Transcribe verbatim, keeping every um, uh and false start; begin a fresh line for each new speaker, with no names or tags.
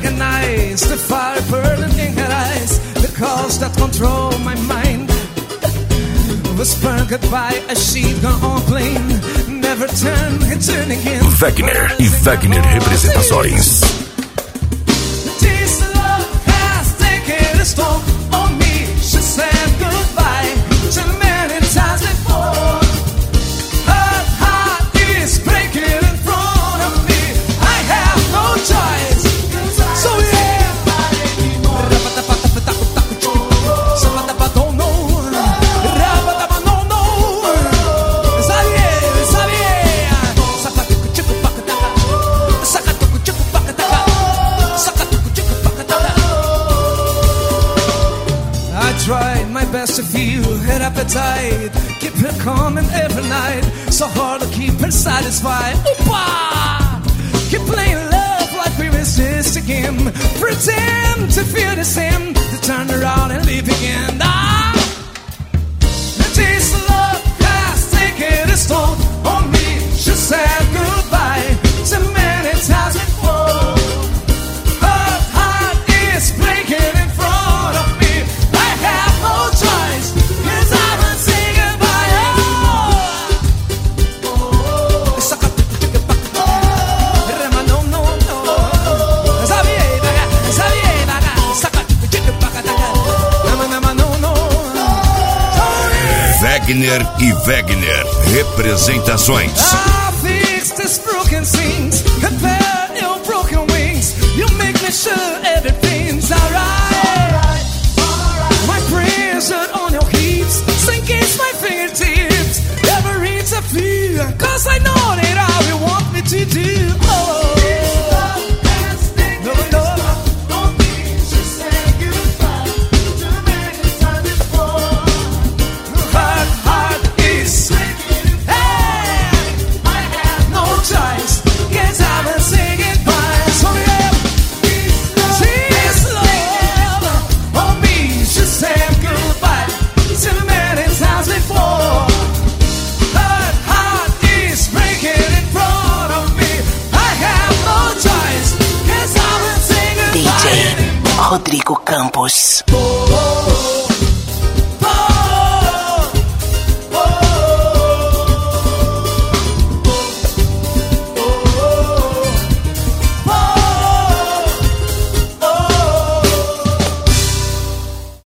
recognize the fire burning in her eyes, the cause that control my mind. Whisper goodbye as she gone on plane, never turn, return again.
Wagner e Wagner Representações.
This love has taken its toll on me. She said goodbye too many times before. Her heart is breaking in front of me. I have no choice. So yeah. Tried my best to feel her appetite, keep her calm and every night, so hard to keep her satisfied. Opa! Keep playing love like we resist again, pretend to feel the same, to turn around and leave again. Ah! This love has taken its toll on me. She said goodbye so many times before. Her heart is breaking in front of me. No choice, 'cause I won't say goodbye. Oh, oh, oh. No, no, no. Sabia, baga, sabia, baga. Saca, chica, baga, baga. No, no, no.
Wagner e Wagner Representações.
I fix this broken things, repair your broken wings. You make me sure everything's alright. On your hips, sink against my fingertips. Never reach a fear, 'cause I know that all you want me to do. Oh, no, no. Don't be just say goodbye too many times before. Her heart is breaking. Hey, I have no choice, 'cause I will say goodbye. So yeah, this love on me, she said goodbye too many times before. Her heart is breaking in front of me. I have no choice, 'cause I will say goodbye.
D J Rodrigo Campos.
Oh, oh,